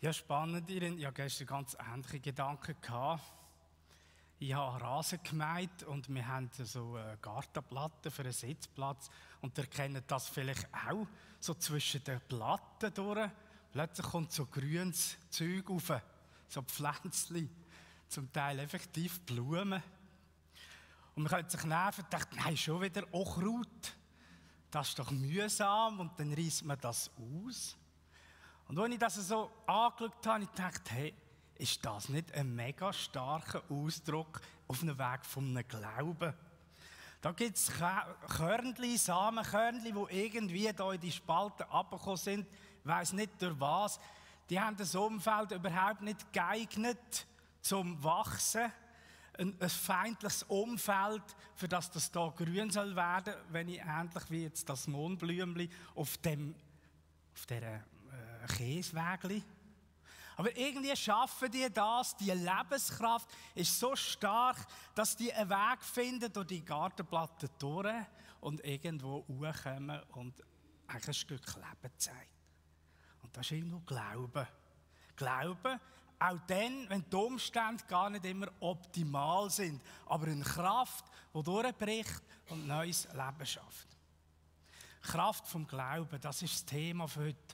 Ja, spannend, Irene. Ich hatte gestern ganz ähnliche Gedanken. Ich habe Rasen gemäht und wir haben so eine Gartenplatte für einen Sitzplatz. Und ihr kennt das vielleicht auch, so zwischen den Platten durch. Plötzlich kommt so grünes Zeug rauf, so Pflänzchen, zum Teil effektiv Blumen. Und man könnte sich nerven und denkt, nein, schon wieder Unkraut. Das ist doch mühsam und dann reißt man das aus. Und als ich das so angeschaut habe, ich dachte, hey, ist das nicht ein mega starker Ausdruck auf einem Weg von einem Glauben? Da gibt es Körnchen, Samenkörnchen, die irgendwie da in die Spalten runtergekommen sind, ich weiss nicht durch was. Die haben das Umfeld überhaupt nicht geeignet zum Wachsen. Ein feindliches Umfeld, für das da grün soll werden, wenn ich ähnlich wie jetzt das Mohnblümchen auf dieser Käsewägli. Aber irgendwie schaffen die das, die Lebenskraft ist so stark, dass die einen Weg finden durch die Gartenplatte durch und irgendwo hochkommen und eigentlich ein Stück Leben zeigen. Und das ist irgendwo Glauben. Glauben, auch dann, wenn die Umstände gar nicht immer optimal sind, aber eine Kraft, die durchbricht und neues Leben schafft. Kraft vom Glauben, das ist das Thema für heute.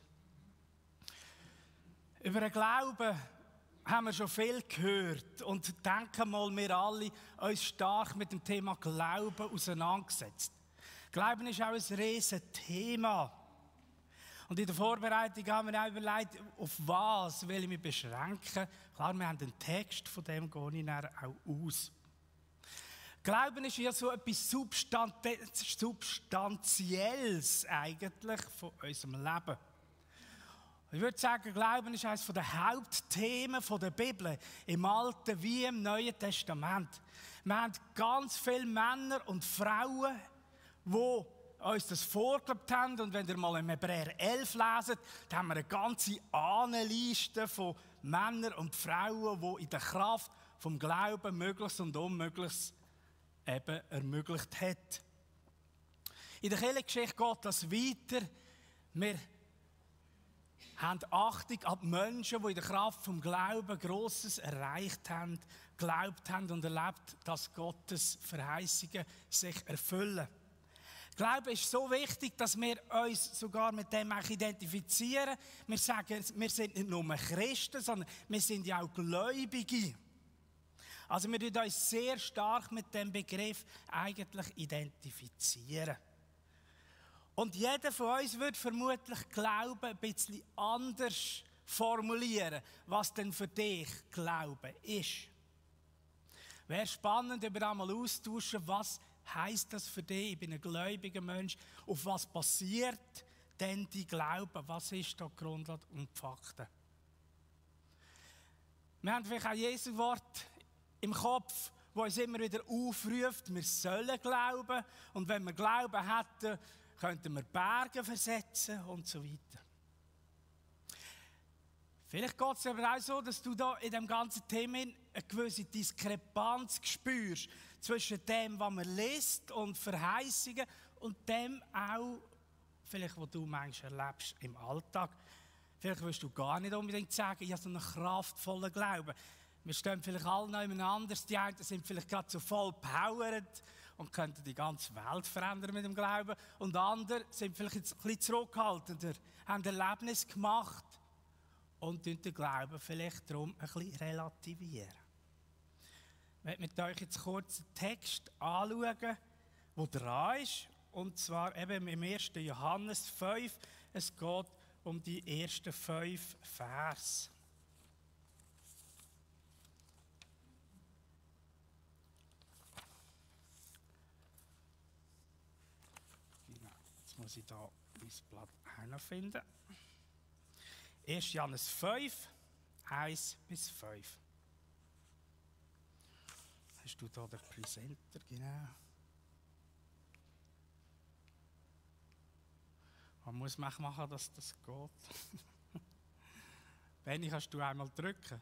Über den Glauben haben wir schon viel gehört und denken mal, wir alle uns stark mit dem Thema Glauben auseinandergesetzt. Glauben ist auch ein riesiges Thema. Und in der Vorbereitung haben wir auch überlegt, auf was will ich mich beschränken. Klar, wir haben einen Text, von dem gehe ich dann auch aus. Glauben ist ja so etwas Substanzielles eigentlich von unserem Leben. Ich würde sagen, Glauben ist eines der Hauptthemen der Bibel, im Alten wie im Neuen Testament. Wir haben ganz viele Männer und Frauen, die uns das vorgelebt haben. Und wenn ihr mal im Hebräer 11 leset, dann haben wir eine ganze Ahnenliste von Männern und Frauen, die in der Kraft vom Glauben Mögliches und Unmögliches eben ermöglicht hat. In der Kirchengeschichte geht das weiter. Wir haben Achtung an die Menschen, die in der Kraft vom Glauben Grosses erreicht haben, geglaubt haben und erlebt, dass Gottes Verheißungen sich erfüllen. Glaube ist so wichtig, dass wir uns sogar mit dem auch identifizieren. Wir sagen, wir sind nicht nur Christen, sondern wir sind ja auch Gläubige. Also wir identifizieren uns sehr stark mit dem Begriff eigentlich identifizieren. Und jeder von uns wird vermutlich Glauben ein bisschen anders formulieren, was denn für dich Glauben ist. Wäre spannend, über einmal austauschen, was heisst das für dich? Ich bin ein gläubiger Mensch. Auf was passiert denn die Glaube? Was ist da die Grundlage und die Fakten? Wir haben vielleicht auch Jesu Wort im Kopf, wo uns immer wieder aufruft, wir sollen glauben. Und wenn wir Glauben hätten, könnten wir Berge versetzen und so weiter. Vielleicht geht es aber auch so, dass du da in diesem ganzen Thema eine gewisse Diskrepanz spürst zwischen dem, was man liest und Verheißungen und dem auch, vielleicht, was du manchmal erlebst im Alltag. Vielleicht willst du gar nicht unbedingt sagen, ich habe so einen kraftvollen Glauben. Wir stehen vielleicht alle noch jemand anders. Die einen sind vielleicht gerade so voll powered und könnten die ganze Welt verändern mit dem Glauben. Und andere sind vielleicht jetzt ein bisschen zurückhaltender, haben Erlebnis gemacht und den Glauben vielleicht darum ein bisschen relativieren. Ich möchte mit euch jetzt kurz einen Text anschauen, der dran ist. Und zwar eben im 1. Johannes 5. Es geht um die ersten 5 Verse. Jetzt muss ich da mein Blatt finden. 1. Johannes 5, 1 bis 5. Hast du da den Präsenter? Genau. Was muss man machen, dass das geht? Benni, kannst du einmal drücken?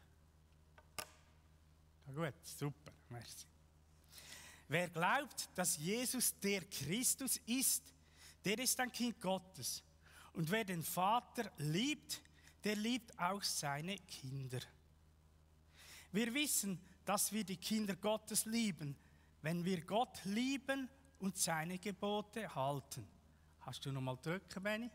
Ja, gut, super, merci. Wer glaubt, dass Jesus der Christus ist, der ist ein Kind Gottes. Und wer den Vater liebt, der liebt auch seine Kinder. Wir wissen, dass wir die Kinder Gottes lieben, wenn wir Gott lieben und seine Gebote halten. Hast du noch mal drücken, Benni?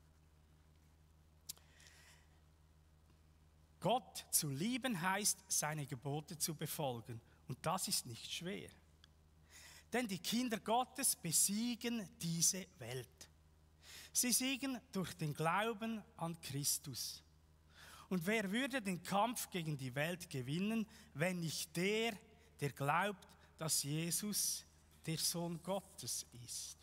Gott zu lieben heißt, seine Gebote zu befolgen. Und das ist nicht schwer. Denn die Kinder Gottes besiegen diese Welt. Sie siegen durch den Glauben an Christus. Und wer würde den Kampf gegen die Welt gewinnen, wenn nicht der, der glaubt, dass Jesus der Sohn Gottes ist?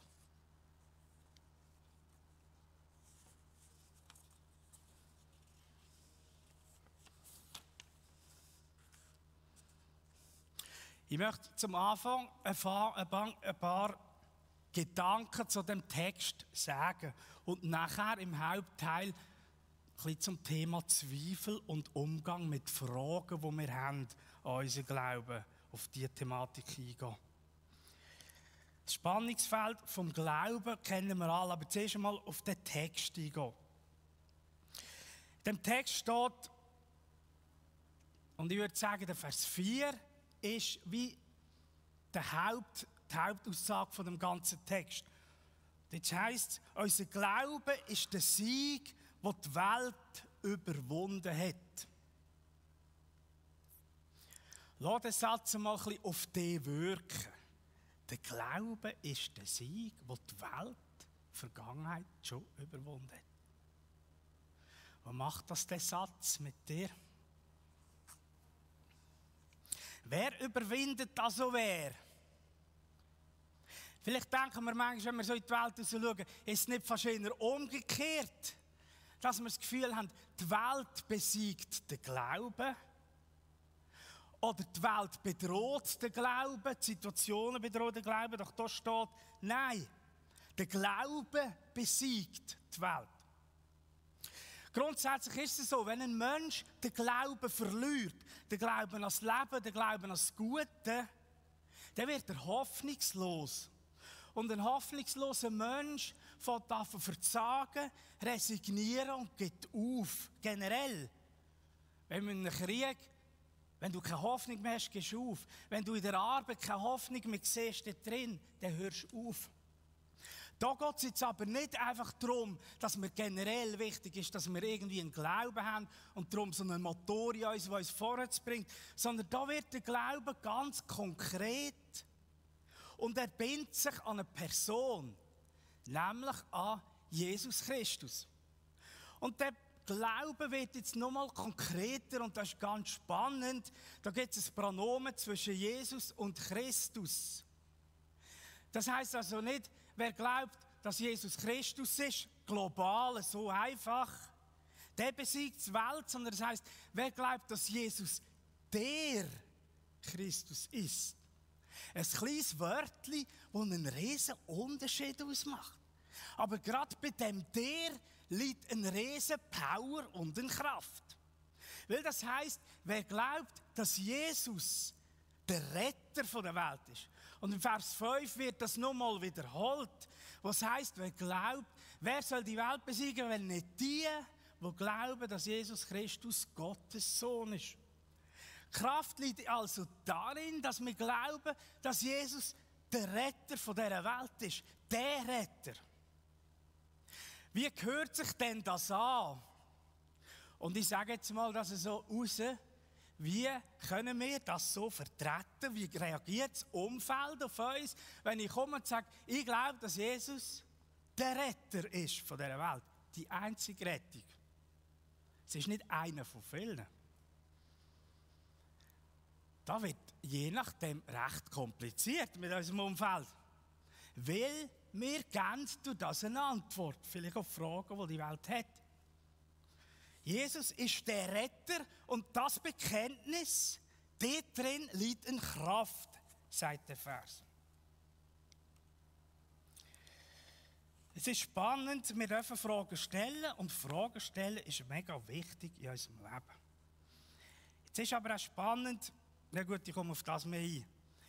Ich möchte zum Anfang ein paar Gedanken zu dem Text sagen und nachher im Hauptteil ein bisschen zum Thema Zweifel und Umgang mit Fragen, die wir haben an unseren Glauben, auf diese Thematik eingehen. Das Spannungsfeld vom Glauben kennen wir alle, aber zuerst einmal auf den Text eingehen. In dem Text steht, und ich würde sagen, der Vers 4 ist wie die Hauptaussage von dem ganzen Text. Das heisst, unser Glaube ist der Sieg, der die Welt überwunden hat. Lass den Satz mal ein bisschen auf dich wirken. Der Glaube ist der Sieg, der die Welt, die Vergangenheit schon überwunden hat. Was macht das der Satz mit dir? Wer überwindet also wer? Vielleicht denken wir manchmal, wenn wir so in die Welt schauen, ist es nicht fast eher umgekehrt, dass wir das Gefühl haben, die Welt besiegt den Glauben oder die Welt bedroht den Glauben, die Situationen bedrohen den Glauben, doch da steht, nein, der Glaube besiegt die Welt. Grundsätzlich ist es so, wenn ein Mensch den Glauben verliert, den Glauben an das Leben, den Glauben an das Gute, dann wird er hoffnungslos. Und ein hoffnungsloser Mensch fängt an zu verzagen, resignieren und geht auf. Generell. Wenn man in einem Krieg, wenn du keine Hoffnung mehr hast, gehst du auf. Wenn du in der Arbeit keine Hoffnung mehr siehst, da drin, dann hörst du auf. Da geht es jetzt aber nicht einfach darum, dass mir generell wichtig ist, dass wir irgendwie einen Glauben haben und darum so einen Motor in uns, der uns vorwärts bringt, sondern da wird der Glaube ganz konkret und er bindet sich an eine Person, nämlich an Jesus Christus. Und der Glaube wird jetzt nochmal konkreter und das ist ganz spannend. Da gibt es ein Pronomen zwischen Jesus und Christus. Das heisst also nicht, wer glaubt, dass Jesus Christus ist, global, so einfach, der besiegt die Welt, sondern das heisst, wer glaubt, dass Jesus der Christus ist. Ein kleines Wörtchen, das einen riesen Unterschied ausmacht. Aber gerade bei dem der liegt eine riesen Power und eine Kraft. Weil das heisst, wer glaubt, dass Jesus der Retter der Welt ist. Und im Vers 5 wird das nochmal wiederholt. Was heisst, wer glaubt, wer soll die Welt besiegen, wenn nicht die glauben, dass Jesus Christus Gottes Sohn ist. Kraft liegt also darin, dass wir glauben, dass Jesus der Retter dieser Welt ist. Der Retter. Wie gehört sich denn das an? Und ich sage jetzt mal, dass es so raus. Wie können wir das so vertreten? Wie reagiert das Umfeld auf uns, wenn ich komme und sage, ich glaube, dass Jesus der Retter ist von dieser Welt. Die einzige Rettung. Es ist nicht einer von vielen. Da wird je nachdem recht kompliziert mit unserem Umfeld. Weil wir geben durch das eine Antwort, vielleicht auf Fragen, die die Welt hat. Jesus ist der Retter und das Bekenntnis, dort drin liegt eine Kraft, sagt der Vers. Es ist spannend, wir dürfen Fragen stellen und Fragen stellen ist mega wichtig in unserem Leben. Jetzt ist aber auch spannend, na gut, ich komme auf das mehr ein.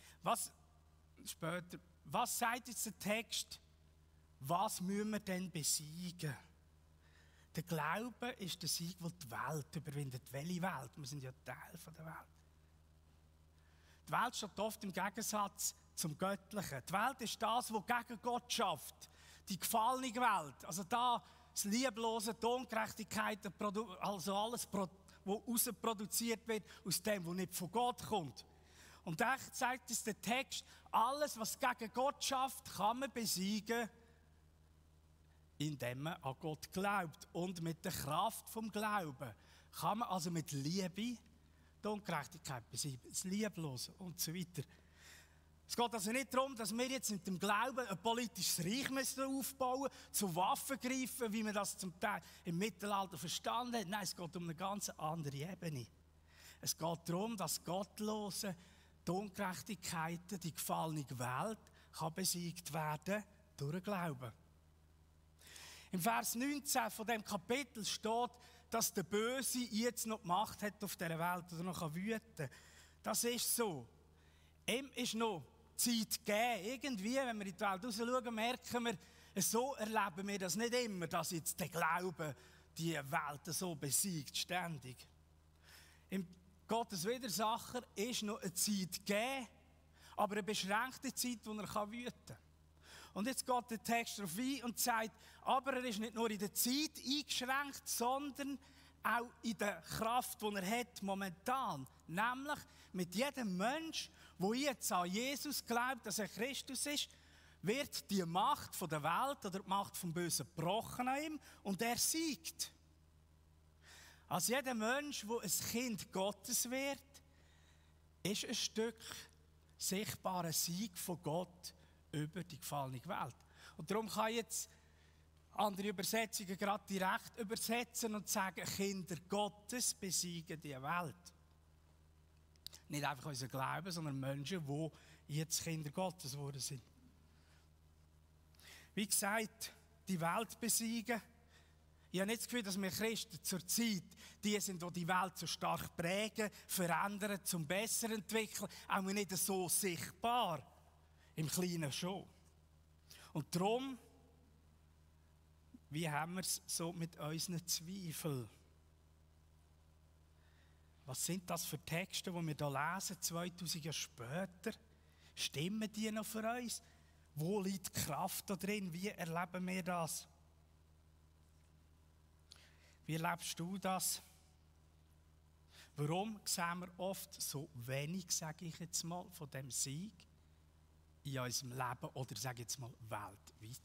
Was sagt jetzt der Text, was müssen wir denn besiegen? Der Glaube ist der Sieg, der die Welt überwindet. Welche Welt? Wir sind ja Teil der Welt. Die Welt steht oft im Gegensatz zum Göttlichen. Die Welt ist das, was gegen Gott schafft. Die gefallene Welt. Also da das Lieblose, die Ungerechtigkeit, also alles, was rausproduziert wird, aus dem, was nicht von Gott kommt. Und da zeigt uns der Text, alles, was gegen Gott schafft, kann man besiegen, indem man an Gott glaubt. Und mit der Kraft vom Glauben kann man also mit Liebe die Ungerechtigkeit besiegen, das Lieblose und so weiter. Es geht also nicht darum, dass wir jetzt mit dem Glauben ein politisches Reich aufbauen müssen, zu Waffen greifen, wie man das zum Teil im Mittelalter verstanden hat. Nein, es geht um eine ganz andere Ebene. Es geht darum, dass Gottlose, die Ungerechtigkeiten, die gefallene Welt kann besiegt werden durch den Glauben. Im Vers 19 von dem Kapitel steht, dass der Böse jetzt noch die Macht hat auf dieser Welt oder noch wüten kann. Das ist so. Ihm ist noch Zeit gegeben. Irgendwie, wenn wir in die Welt raus schauen, merken wir, so erleben wir das nicht immer, dass jetzt der Glaube die Welt so besiegt, ständig. Im Gottes Widersacher ist noch eine Zeit gegeben, aber eine beschränkte Zeit, wo er wüten kann. Und jetzt geht der Text darauf ein und sagt, aber er ist nicht nur in der Zeit eingeschränkt, sondern auch in der Kraft, die er hat momentan. Nämlich mit jedem Mensch, der jetzt an Jesus glaubt, dass er Christus ist, wird die Macht der Welt oder die Macht vom Bösen gebrochen an ihm und er siegt. Als jeder Mensch, der ein Kind Gottes wird, ist ein Stück sichtbarer Sieg von Gott über die gefallene Welt. Und darum kann jetzt andere Übersetzungen gerade direkt übersetzen und sagen, Kinder Gottes besiegen die Welt. Nicht einfach unser Glauben, sondern Menschen, die jetzt Kinder Gottes geworden sind. Wie gesagt, die Welt besiegen. Ich habe nicht das Gefühl, dass wir Christen zur Zeit die sind, die die Welt so stark prägen, verändern, zum Besseren entwickeln, auch nicht so sichtbar. Im Kleinen schon. Und darum, wie haben wir es so mit unseren Zweifeln? Was sind das für Texte, die wir hier lesen, 2000 Jahre später? Stimmen die noch für uns? Wo liegt die Kraft da drin? Wie erleben wir das? Wie erlebst du das? Warum sehen wir oft so wenig, sage ich jetzt mal, von dem Sieg in unserem Leben oder sage ich jetzt mal weltweit?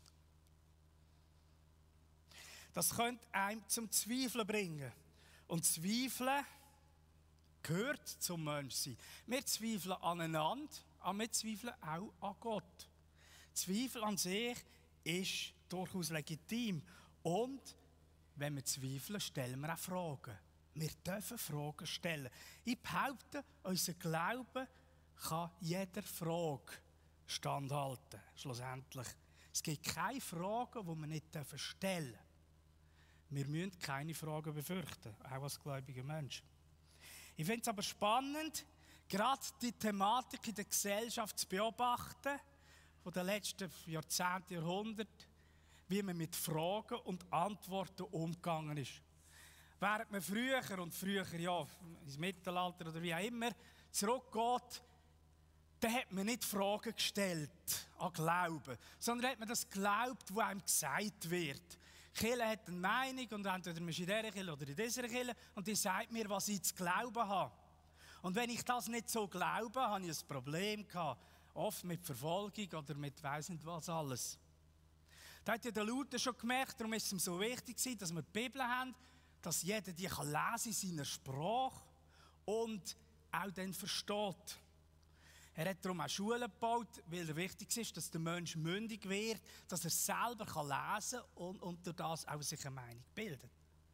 Das könnte einem zum Zweifeln bringen. Und Zweifeln gehört zum Menschsein. Wir zweifeln aneinander, aber wir zweifeln auch an Gott. Zweifel an sich ist durchaus legitim. Und wenn wir zweifeln, stellen wir auch Fragen. Wir dürfen Fragen stellen. Ich behaupte, unser Glaube kann jeder Frage standhalten, schlussendlich. Es gibt keine Fragen, die wir nicht stellen dürfen. Wir müssen keine Fragen befürchten, auch als gläubiger Mensch. Ich finde es aber spannend, gerade die Thematik in der Gesellschaft zu beobachten, von den letzten Jahrzehnten, Jahrhunderten, wie man mit Fragen und Antworten umgegangen ist. Während man früher, ja, ins Mittelalter oder wie auch immer, zurückgeht, dann hat man nicht Fragen gestellt an Glauben, sondern hat man das geglaubt, was einem gesagt wird. Die Kirche hat eine Meinung und entweder man ist in dieser Kirche oder in dieser Kirche und die sagt mir, was ich zu glauben habe. Und wenn ich das nicht so glaube, habe ich ein Problem gehabt. Oft mit Verfolgung oder mit weiss nicht was alles. Da hat ja der Luther schon gemerkt, darum ist es ihm so wichtig, dass wir die Bibel haben, dass jeder die kann lesen in seiner Sprache und auch dann versteht. Er hat darum auch Schulen gebaut, weil er wichtig ist, dass der Mensch mündig wird, dass er selber lesen kann und durch das auch sich eine Meinung bildet.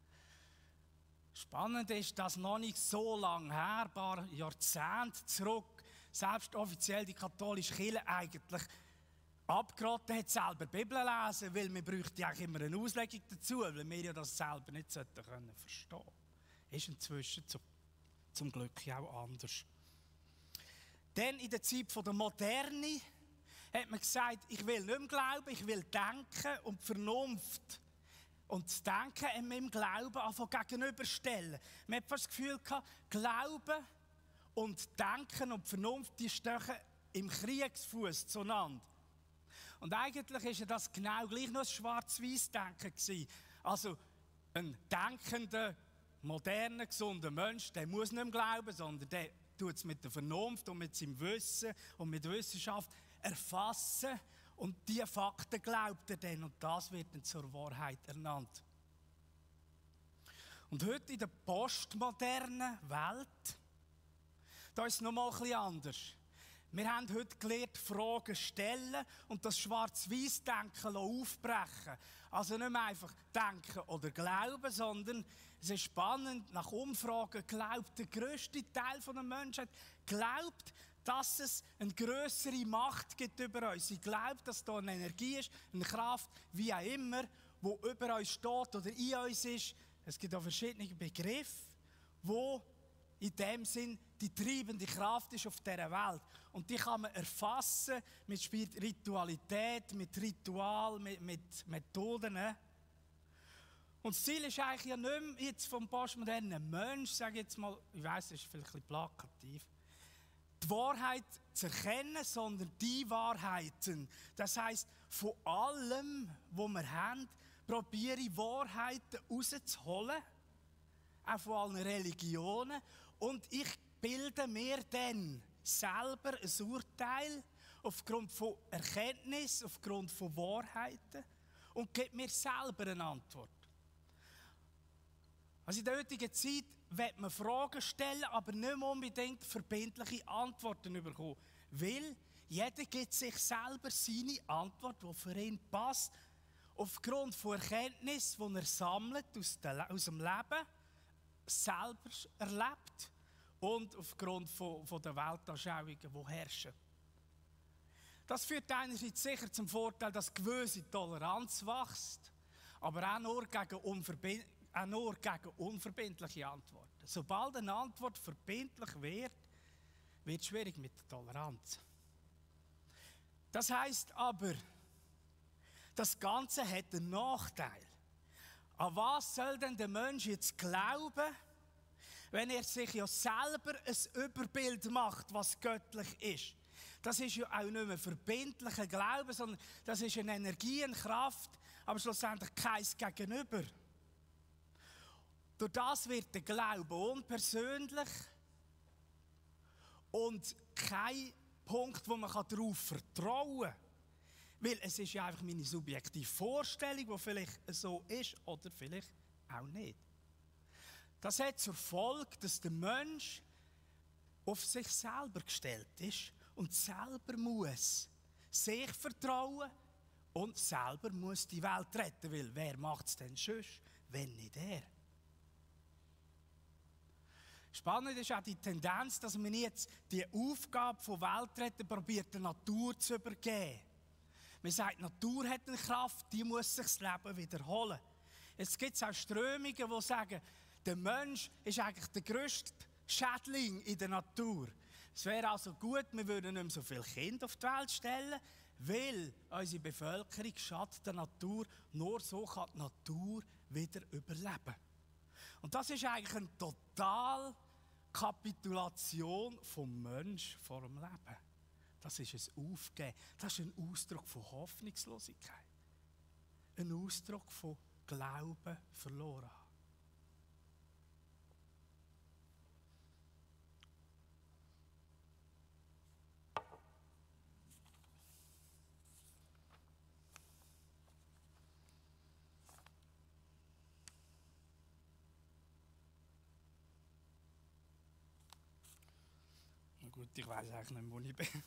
Spannend ist, dass noch nicht so lange her, ein paar Jahrzehnte zurück, selbst offiziell die katholische Kirche eigentlich abgeraten hat, selber die Bibel lesen, weil man bräuchte eigentlich immer eine Auslegung dazu, weil wir ja das selber nicht verstehen können. Ist inzwischen zum Glück auch anders. Dann in der Zeit der Moderne hat man gesagt, ich will nicht mehr glauben, ich will denken und die Vernunft und das Denken mit dem Glauben einfach gegenüberstellen. Man hat fast das Gefühl gehabt, Glauben und Denken und Vernunft, die stehen im Kriegsfuß zueinander. Und eigentlich war das genau gleich nur ein Schwarz-Weiß-Denken gewesen. Also ein denkender, moderner, gesunder Mensch, der muss nicht mehr glauben, sondern der tut es mit der Vernunft und mit seinem Wissen und mit der Wissenschaft erfassen. Und diese Fakten glaubt er dann und das wird dann zur Wahrheit ernannt. Und heute in der postmodernen Welt, da ist es noch mal ein bisschen anders. Wir haben heute gelernt, Fragen stellen und das Schwarz-Weiß-Denken aufbrechen. Also nicht mehr einfach denken oder glauben, sondern es ist spannend, nach Umfragen glaubt der grösste Teil der Menschheit, glaubt, dass es eine grössere Macht gibt über uns. Sie glaubt, dass da eine Energie ist, eine Kraft, wie auch immer, die über uns steht oder in uns ist. Es gibt auch verschiedene Begriffe, wo in dem Sinn die treibende Kraft ist auf dieser Welt. Und die kann man erfassen mit Spiritualität, mit Ritual, mit Methoden. Und das Ziel ist eigentlich ja nicht mehr jetzt vom postmodernen Mensch, sage ich jetzt mal, ich weiss, das ist vielleicht ein bisschen plakativ, die Wahrheit zu erkennen, sondern die Wahrheiten. Das heisst, von allem, was wir haben, probiere ich Wahrheiten rauszuholen, auch von allen Religionen. Und ich bilde mir dann selber ein Urteil aufgrund von Erkenntnis, aufgrund von Wahrheiten und gebe mir selber eine Antwort. Also in der heutigen Zeit will man Fragen stellen, aber nicht mehr unbedingt verbindliche Antworten bekommen. Weil jeder gibt sich selber seine Antwort, die für ihn passt, aufgrund von Erkenntnis, die er sammelt aus dem Leben, selber erlebt und aufgrund von der Weltanschauungen, die herrschen. Das führt einerseits sicher zum Vorteil, dass gewisse Toleranz wächst, aber auch nur gegen unverbindliche Antworten. Sobald eine Antwort verbindlich wird es schwierig mit der Toleranz. Das heisst aber, das Ganze hat einen Nachteil. An was soll denn der Mensch jetzt glauben, wenn er sich ja selber ein Überbild macht, was göttlich ist? Das ist ja auch nicht mehr verbindlicher Glaube, sondern das ist eine Energie, eine Kraft, aber schlussendlich kein Gegenüber. Durch das wird der Glaube unpersönlich und kein Punkt, wo man darauf vertrauen kann. Weil es ist ja einfach meine subjektive Vorstellung, die vielleicht so ist oder vielleicht auch nicht. Das hat zur Folge, dass der Mensch auf sich selber gestellt ist und selber muss sich vertrauen und selber muss die Welt retten. Weil wer macht es denn sonst, wenn nicht er? Spannend ist auch die Tendenz, dass man jetzt die Aufgabe von Weltretten probiert, der Natur zu übergeben. Man sagt, die Natur hat eine Kraft, die muss sich das Leben wiederholen. Jetzt gibt es auch Strömungen, die sagen, der Mensch ist eigentlich der grösste Schädling in der Natur. Es wäre also gut, wir würden nicht mehr so viele Kinder auf die Welt stellen, weil unsere Bevölkerung schadet der Natur. Nur so kann die Natur wieder überleben. Und das ist eigentlich eine totale Kapitulation vom Menschen vor dem Leben. Das ist ein Aufgeben. Das ist ein Ausdruck von Hoffnungslosigkeit. Ein Ausdruck von Glauben verloren haben. Gut, ich weiss eigentlich nicht mehr, wo ich bin.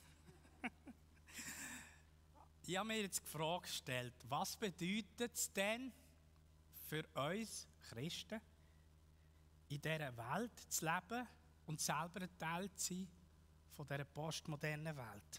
Ich habe mir jetzt die Frage gestellt, was bedeutet es denn für uns Christen, in dieser Welt zu leben und selber ein Teil zu sein von dieser postmodernen Welt?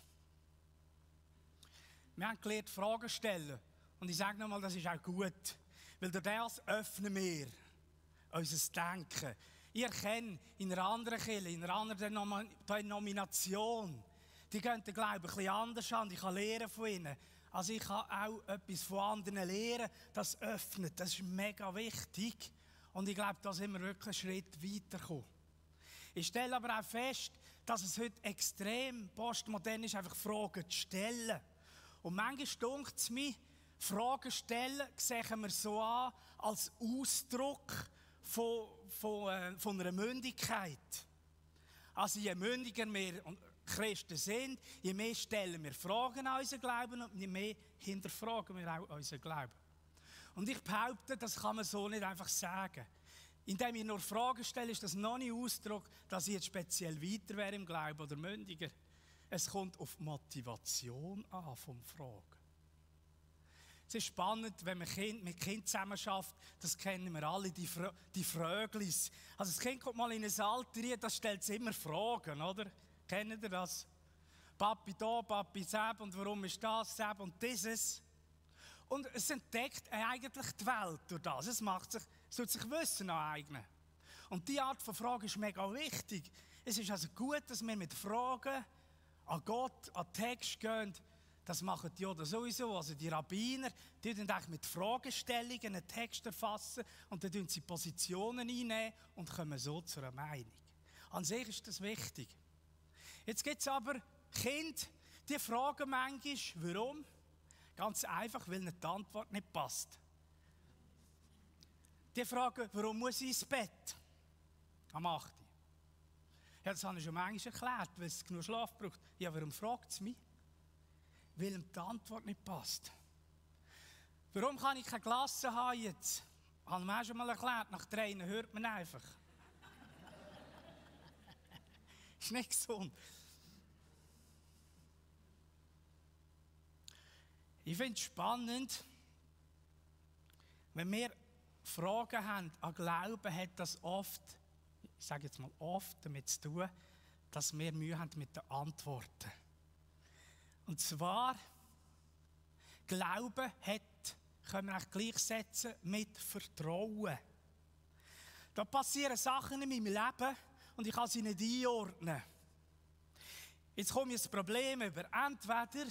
Wir haben gelernt, Fragen stellen. Und ich sage nochmal, das ist auch gut. Weil durch das öffnen wir unser Denken. Ich erkenne in einer anderen Kirche, in einer anderen Denomination, die gehen den Glauben ein bisschen anders an. Ich kann lernen von ihnen. Also ich kann auch etwas von anderen lernen, das öffnet, das ist mega wichtig. Und ich glaube, da sind wir wirklich einen Schritt weitergekommen. Ich stelle aber auch fest, dass es heute extrem postmodern ist, einfach Fragen zu stellen. Und manchmal dunkt es mir, Fragen stellen sehen wir so an, als Ausdruck von einer Mündigkeit. Also je mündiger wir Christen sind, je mehr stellen wir Fragen an unseren Glauben und je mehr hinterfragen wir auch unseren Glauben. Und ich behaupte, das kann man so nicht einfach sagen. Indem ich nur Fragen stelle, ist das noch nicht Ausdruck, dass ich jetzt speziell weiter wäre im Glauben oder mündiger. Es kommt auf die Motivation an vom Fragen. Es ist spannend, wenn man mit Kindern zusammen schafft, das kennen wir alle, die Fröglis. Also das Kind kommt mal in ein Alter, das stellt immer Fragen, oder? Kennt ihr das? Papi da, Papi Seb und warum ist das, Seb und dieses? Und es entdeckt eigentlich die Welt durch das. Es tut sich Wissen aneignen. Und diese Art von Frage ist mega wichtig. Es ist also gut, dass wir mit Fragen an Gott, an den Text gehen. Das machen die Juden sowieso. Also die Rabbiner, die tun eigentlich mit Fragestellungen einen Text erfassen und dann tun sie Positionen einnehmen und kommen so zu einer Meinung. An sich ist das wichtig. Jetzt gibt es aber Kinder, die fragen manchmal, warum? Ganz einfach, weil ihnen die Antwort nicht passt. Die fragen, warum muss ich ins Bett? Am 8. Ja, das habe ich schon manchmal erklärt, weil es genug Schlaf braucht. Ja, warum fragt es mich? Weil ihm die Antwort nicht passt. Warum kann ich keine Klasse haben jetzt? Habe ich mir auch schon mal erklärt, nach 3 hört man einfach. Ist nicht gesund. Ich finde es spannend, wenn wir Fragen haben an Glauben, hat das oft, ich sage jetzt mal oft, damit zu tun, dass wir Mühe haben mit den Antworten. Und zwar, Glauben können wir auch gleichsetzen mit Vertrauen. Da passieren Sachen in meinem Leben und ich kann sie nicht einordnen. Jetzt komme ich ein Problem über. Entweder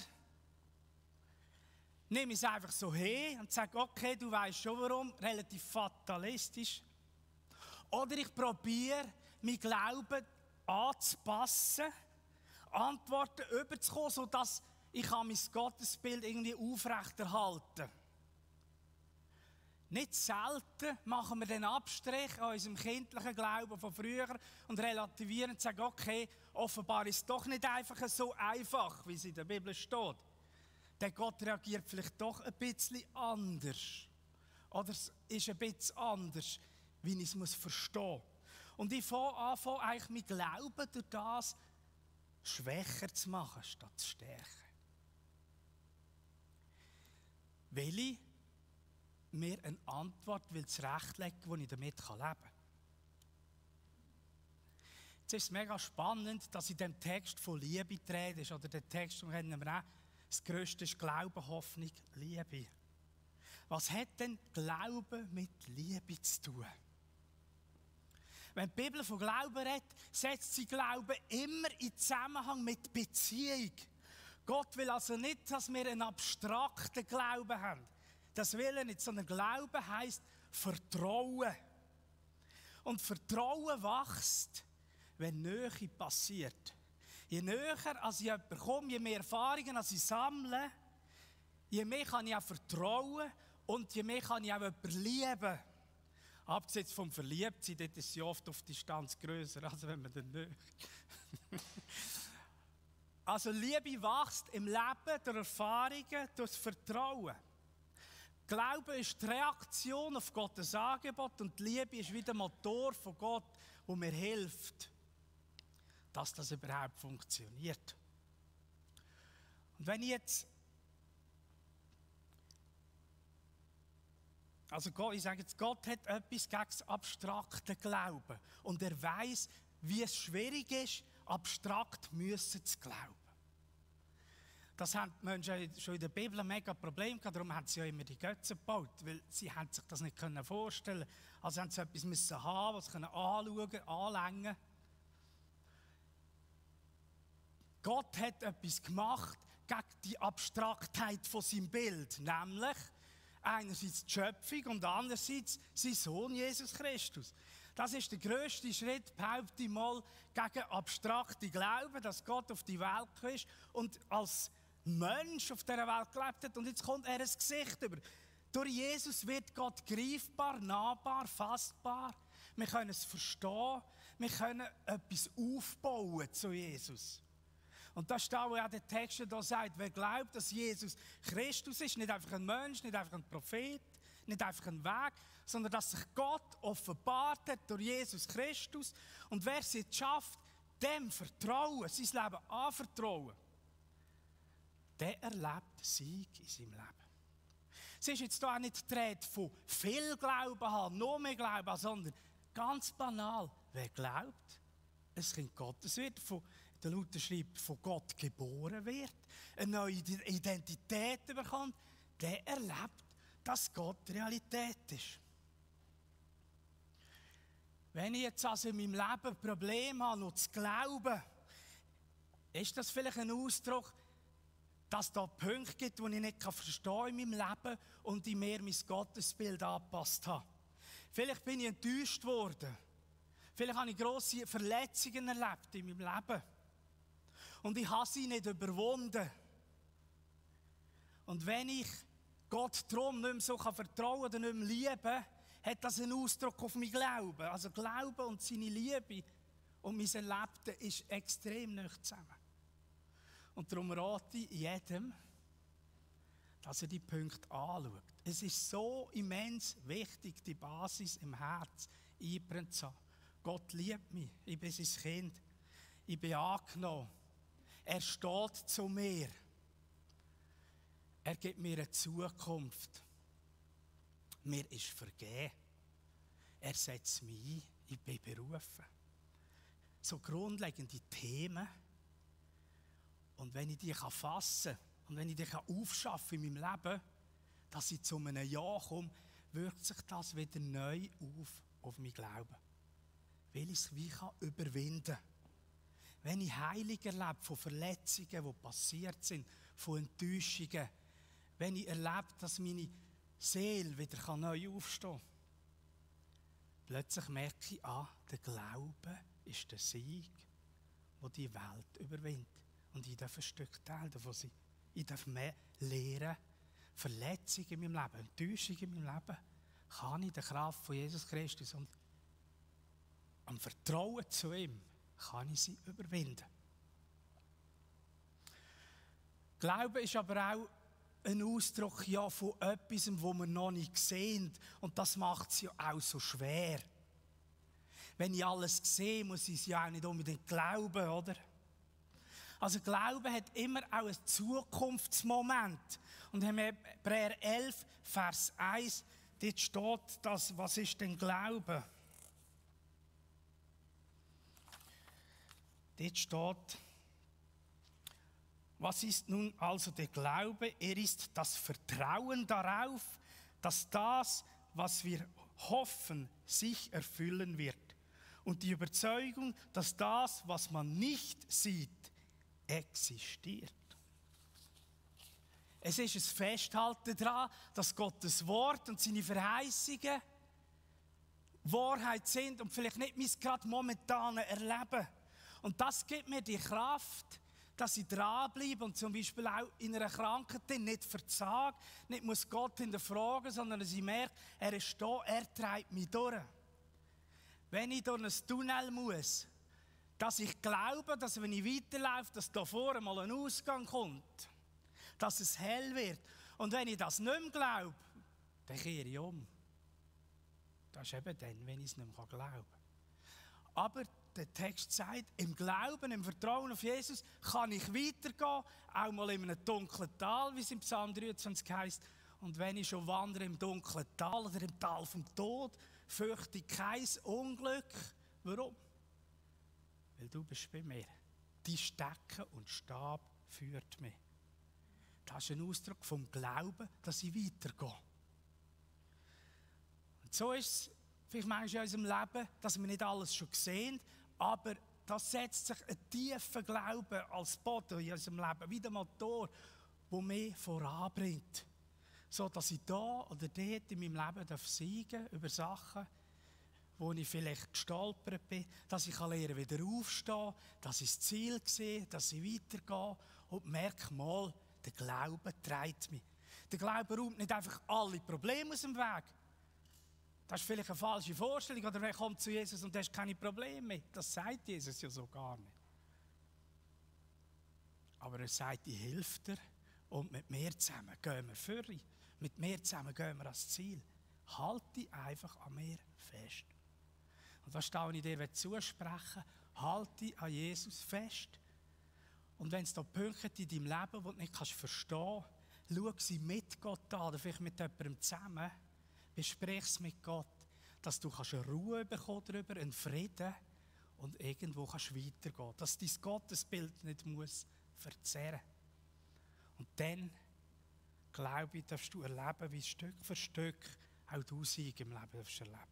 nehme ich es einfach so hin und sage, okay, du weißt schon warum, relativ fatalistisch. Oder ich probiere, mein Glauben anzupassen, Antworten überzukommen, sodass ich mein Gottesbild irgendwie aufrechterhalten kann. Nicht selten machen wir den Abstrich an unserem kindlichen Glauben von früher und relativieren und sagen, okay, offenbar ist es doch nicht einfach so einfach, wie es in der Bibel steht. Der Gott reagiert vielleicht doch ein bisschen anders. Oder es ist ein bisschen anders, wie ich es verstehen muss. Und ich fange an, eigentlich mein Glauben durch das schwächer zu machen, statt zu stärken. Weil ich mir eine Antwort zurechtlegen will, die ich damit leben kann. Jetzt ist es mega spannend, dass in diesem Text von Liebe die Rede ist. Oder der Text, den kennen wir auch. Das Größte ist Glaube, Hoffnung, Liebe. Was hat denn Glaube mit Liebe zu tun? Wenn die Bibel von Glauben redet, setzt sie Glauben immer in Zusammenhang mit Beziehung. Gott will also nicht, dass wir einen abstrakten Glauben haben. Das will er nicht, sondern Glauben heisst Vertrauen. Und Vertrauen wächst, wenn Nähe passiert. Je näher als ich jemanden komme, je mehr Erfahrungen als ich sammle, je mehr kann ich auch vertrauen und je mehr kann ich auch jemanden lieben. Abgesehen vom Verliebtsein, dort ist sie oft auf Distanz grösser, als wenn man dann nicht. Also Liebe wächst im Leben, durch Erfahrungen, durch das Vertrauen. Glaube ist die Reaktion auf Gottes Angebot und die Liebe ist wie der Motor von Gott, der mir hilft, dass das überhaupt funktioniert. Und wenn ich jetzt, ich sage jetzt, Gott hat etwas gegen das abstrakte Glauben und er weiß, wie es schwierig ist, abstrakt müssen zu glauben. Das haben die Menschen schon in der Bibel ein mega Problem gehabt, darum haben sie ja immer die Götzen gebaut, weil sie sich das nicht vorstellen können. Also haben sie etwas müssen haben, was sie anschauen, anlängen. Gott hat etwas gemacht, gegen die Abstraktheit von seinem Bild, nämlich einerseits die Schöpfung und andererseits sein Sohn Jesus Christus. Das ist der grösste Schritt, behaupte ich mal, gegen abstrakte Glauben, dass Gott auf die Welt gekommen ist und als Mensch auf dieser Welt gelebt hat. Und jetzt kommt er ein Gesicht über. Durch Jesus wird Gott greifbar, nahbar, fassbar. Wir können es verstehen. Wir können etwas aufbauen zu Jesus. Und das ist da, wo auch der Text hier sagt, wer glaubt, dass Jesus Christus ist, nicht einfach ein Mensch, nicht einfach ein Prophet, nicht einfach ein Weg, sondern dass sich Gott offenbart hat durch Jesus Christus. Und wer es jetzt schafft, dem vertrauen, sein Leben anvertrauen, der erlebt Sieg in seinem Leben. Es ist jetzt hier auch nicht die Rede von viel Glauben haben, noch mehr Glauben haben, sondern ganz banal, wer glaubt, ein Kind Gottes wird, der Luther schreibt, von Gott geboren wird, eine neue Identität bekommt, der erlebt, dass Gott Realität ist. Wenn ich jetzt also in meinem Leben ein Problem habe, noch zu glauben, ist das vielleicht ein Ausdruck, dass es da Punkte gibt, die ich nicht verstehen in meinem Leben und ich mir mein Gottesbild angepasst habe. Vielleicht bin ich enttäuscht worden. Vielleicht habe ich grosse Verletzungen erlebt in meinem Leben. Und ich habe sie nicht überwunden. Und wenn ich Gott darum nicht mehr so vertrauen oder nicht mehr lieben, hat das einen Ausdruck auf mein Glauben. Also Glauben und seine Liebe und mein Erlebte ist extrem nah zusammen. Und darum rate ich jedem, dass er die Punkte anschaut. Es ist so immens wichtig, die Basis im Herz eingebrannt zu haben. Gott liebt mich, ich bin sein Kind, ich bin angenommen. Er steht zu mir. Er gibt mir eine Zukunft. Mir ist vergeben. Er setzt mich ein, ich bin berufen. So grundlegende Themen. Und wenn ich die fassen kann und wenn ich die aufschaffen in meinem Leben, dass ich zu einem Ja komme, wirkt sich das wieder neu auf mein Glauben. Weil ich es wie überwinden kann. Wenn ich Heilung erlebe von Verletzungen, die passiert sind, von Enttäuschungen, wenn ich erlebe, dass meine Seele wieder neu aufstehen kann, plötzlich merke ich, der Glaube ist der Sieg, der die Welt überwindet. Und ich darf ein Stück Teil davon sein. Ich darf mehr lernen, Verletzungen in meinem Leben, Enttäuschungen in meinem Leben, kann ich in der Kraft von Jesus Christus und am Vertrauen zu ihm, kann ich sie überwinden. Glaube ist aber auch ein Ausdruck von etwas, wo wir noch nicht sehen. Und das macht es ja auch so schwer. Wenn ich alles sehe, muss ich es ja auch nicht unbedingt glauben, oder? Also Glaube hat immer auch einen Zukunftsmoment. Und in Hebräer 11, Vers 1, dort steht das, was ist denn Glaube? Dort steht, was ist nun also der Glaube? Er ist das Vertrauen darauf, dass das, was wir hoffen, sich erfüllen wird. Und die Überzeugung, dass das, was man nicht sieht, existiert. Es ist ein Festhalten daran, dass Gottes Wort und seine Verheißungen Wahrheit sind und vielleicht nicht mein gerade momentanes Erleben. Und das gibt mir die Kraft, dass ich dranbleibe und zum Beispiel auch in einer Krankheit nicht versage, nicht muss Gott hinterfragen, sondern dass ich merke, er ist da, er treibt mich durch. Wenn ich durch ein Tunnel muss, dass ich glaube, dass wenn ich weiterlaufe, dass da vorne mal ein Ausgang kommt, dass es hell wird. Und wenn ich das nicht mehr glaube, dann kehre ich um. Das ist eben dann, wenn ich es nicht mehr glauben kann. Aber der Text sagt, im Glauben, im Vertrauen auf Jesus kann ich weitergehen, auch mal in einem dunklen Tal, wie es im Psalm 23 heisst. Und wenn ich schon wandere im dunklen Tal oder im Tal vom Tod, fürchte ich kein Unglück. Warum? Weil du bist bei mir. Die Stecke und Stab führt mich. Das ist ein Ausdruck vom Glauben, dass ich weitergehe. Und so ist es vielleicht manchmal in unserem Leben, dass wir nicht alles schon sehen, aber da setzt sich ein tiefer Glaube als Boden in unserem Leben, wie der Motor, der mich voranbringt. So dass ich da oder dort in meinem Leben siegen darf über Sachen, wo ich vielleicht gestolpert bin, dass ich lernen wieder aufstehen, dass ich das Ziel sehe, dass ich weitergehe und merke mal, der Glaube trägt mich. Der Glaube räumt nicht einfach alle Probleme aus dem Weg. Das ist vielleicht eine falsche Vorstellung. Oder wer kommt zu Jesus und hast keine Probleme mehr. Das sagt Jesus ja so gar nicht. Aber er sagt, ich helfe dir und mit mir zusammen gehen wir vorwärts. Mit mir zusammen gehen wir ans Ziel. Halte einfach an mir fest. Und was ich dir zusprechen will, halte an Jesus fest. Und wenn es da Punkte in deinem Leben, die du nicht verstehen kannst, schau sie mit Gott an oder vielleicht mit jemandem zusammen. Besprich es mit Gott, dass du eine Ruhe bekommen darüber, einen Frieden und irgendwo kannst weitergehen. Dass dein Gottesbild nicht muss verzerren. Und dann, glaube ich, darfst du erleben, wie Stück für Stück auch du Sieg im Leben darfst erleben.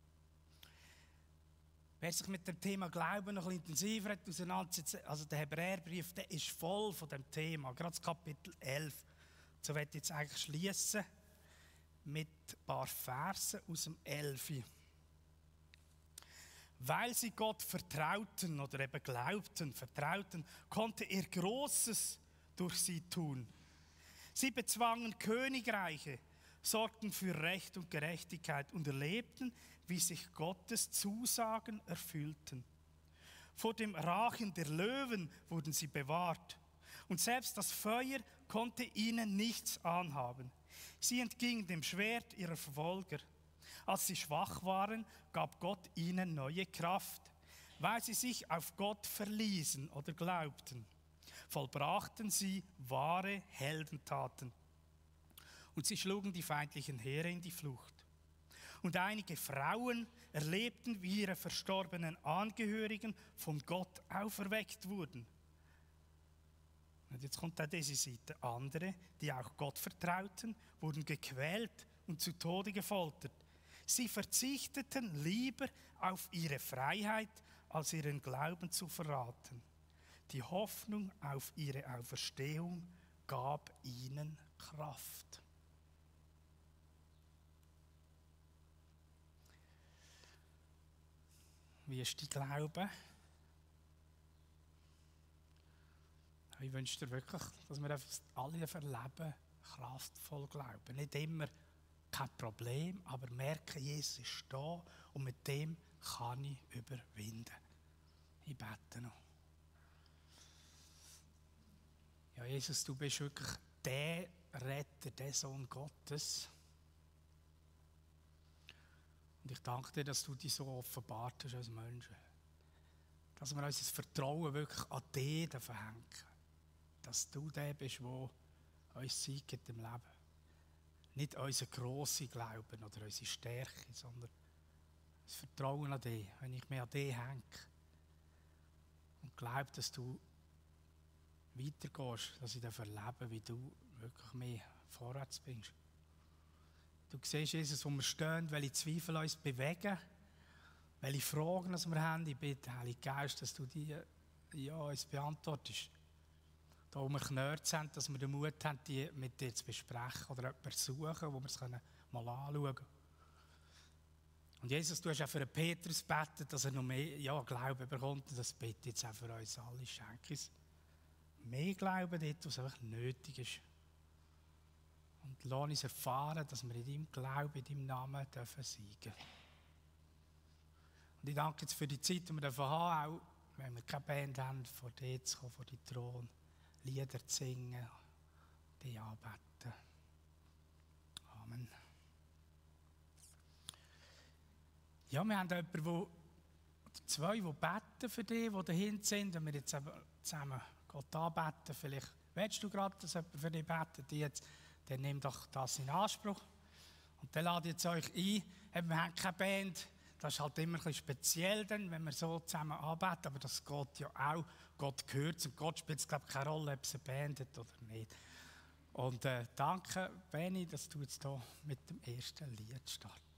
Wer sich mit dem Thema Glauben noch ein bisschen intensiver auseinandersetzt, also der Hebräerbrief, der ist voll von dem Thema, gerade das Kapitel 11. So werde ich jetzt eigentlich schließen mit ein paar Versen aus dem 11. Weil sie Gott vertrauten oder eben vertrauten, konnte er Großes durch sie tun. Sie bezwangen Königreiche, sorgten für Recht und Gerechtigkeit und erlebten, wie sich Gottes Zusagen erfüllten. Vor dem Rachen der Löwen wurden sie bewahrt. Und selbst das Feuer konnte ihnen nichts anhaben. Sie entgingen dem Schwert ihrer Verfolger. Als sie schwach waren, gab Gott ihnen neue Kraft. Weil sie sich auf Gott verließen oder glaubten, vollbrachten sie wahre Heldentaten. Und sie schlugen die feindlichen Heere in die Flucht. Und einige Frauen erlebten, wie ihre verstorbenen Angehörigen von Gott auferweckt wurden. Und jetzt kommt auch diese Seite. Andere, die auch Gott vertrauten, wurden gequält und zu Tode gefoltert. Sie verzichteten lieber auf ihre Freiheit, als ihren Glauben zu verraten. Die Hoffnung auf ihre Auferstehung gab ihnen Kraft. Wie ist dein Glaube? Ich wünsche dir wirklich, dass wir alle erleben, kraftvoll glauben. Nicht immer kein Problem, aber merken, Jesus ist da und mit dem kann ich überwinden. Ich bete noch. Ja, Jesus, du bist wirklich der Retter, der Sohn Gottes. Und ich danke dir, dass du dich so offenbart hast als Menschen. Dass wir unser Vertrauen wirklich an dich hängen. Dass du der bist, der uns siegt im Leben. Nicht unser grosser Glauben oder unsere Stärke, sondern das Vertrauen an dich. Wenn ich mich an dich hänge und glaube, dass du weitergehst, dass ich erleben, wie du wirklich mehr vorwärts bringst. Du siehst, Jesus, wo wir stehen, welche Zweifel uns bewegen, welche Fragen wir haben. Ich bitte, Heiliger Geist, dass du die uns beantwortest. Da, wo wir Knörz haben, dass wir den Mut haben, die mit dir zu besprechen oder jemanden suchen, wo wir es mal anschauen können. Und Jesus, du hast auch für Petrus gebetet, dass er noch mehr Glauben bekommt. Und das bete ich jetzt auch für uns alle. Schenke uns mehr Glauben dort, was einfach nötig ist. Und lass uns erfahren, dass wir in deinem Glauben, in deinem Namen siegen dürfen. Und ich danke jetzt für die Zeit, die wir haben, auch wenn wir keine Band haben, vor dir zu kommen, vor die Thron, Lieder zu singen, dich anbeten. Amen. Ja, wir haben jemanden, zwei, die beten für dich, die dahinter sind, wenn wir jetzt zusammen Gott anbeten. Vielleicht willst du gerade, dass jemand für dich betet, dann nimm doch das in Anspruch. Und dann lade ich jetzt euch ein. Wir haben keine Band. Das ist halt immer ein bisschen speziell, dann, wenn wir so zusammen anbeten. Aber das geht ja auch. Gott gehört es. Und Gott spielt, glaube ich, keine Rolle, ob es eine Band hat oder nicht. Und danke, Benni, dass du jetzt hier mit dem ersten Lied startest.